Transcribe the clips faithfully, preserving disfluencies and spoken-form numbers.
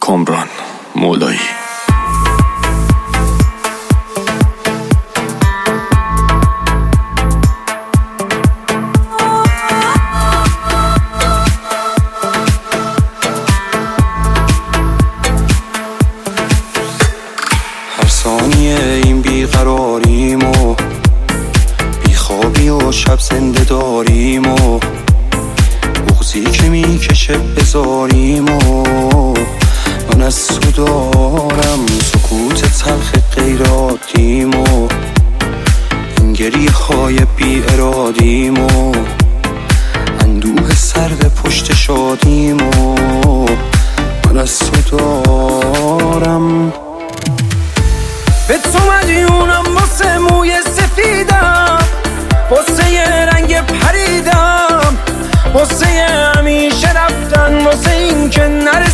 کامران مولایی. هر ثانیه این بیقراریم و بیخوابی و شب زنده داریم و بغضی که میکشه بذاریم و من از تو دارم سکوت تلخ غیر عادیم و این گریه های بی ارادیم و اندوه سرد پشت شادیم و من از تو دارم. به تو مدیونم واسه موی سفیدم، واسه یه رنگ پریدم، واسه یه همیشه رفتن، واسه این که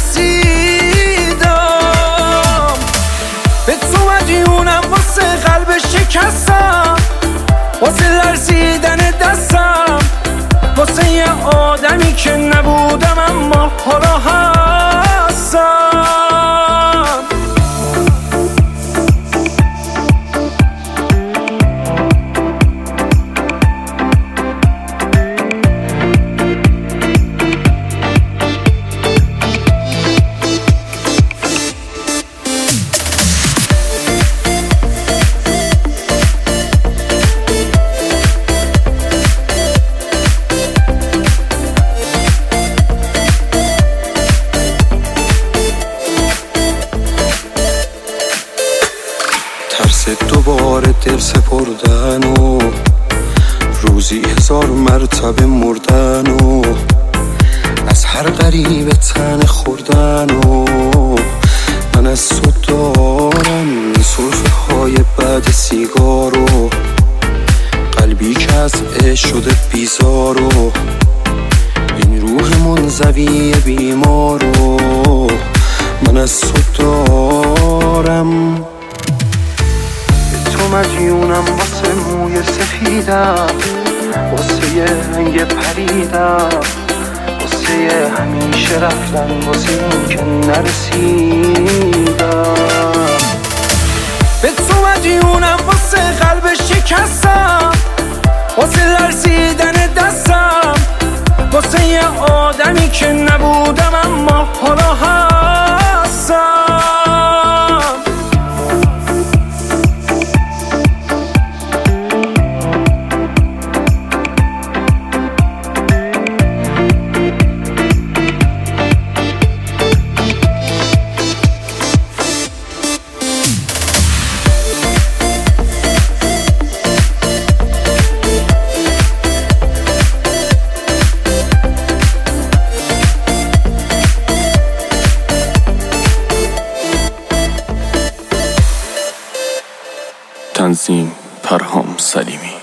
نرسیدم. به تو مدیونم واسه قلب شکستم، واسه لرزیدن دستم، واسه یه آدمی که نبودم اما حالا هستم. ترس دوباره دل سپردن و روزی هزار مرتبه مردن و از هر غریب تن خوردن و من از تو دارم سرفه های بعد سیگار و قلبی که از عشق شده بیزار و این روح منزوی بیمار و من از تو دارم. تو مدیونم واسه موی سفیدم، واسه یه رنگ پریدم، واسه یه همیشه رفتن، واسه این که نرسیدم. به تو مدیونم واسه قلب شکستم، واسه لرزیدن دستم، واسه یه آدمی که نبودم اما حالا هستم. تنظیم پرهام سلیمی.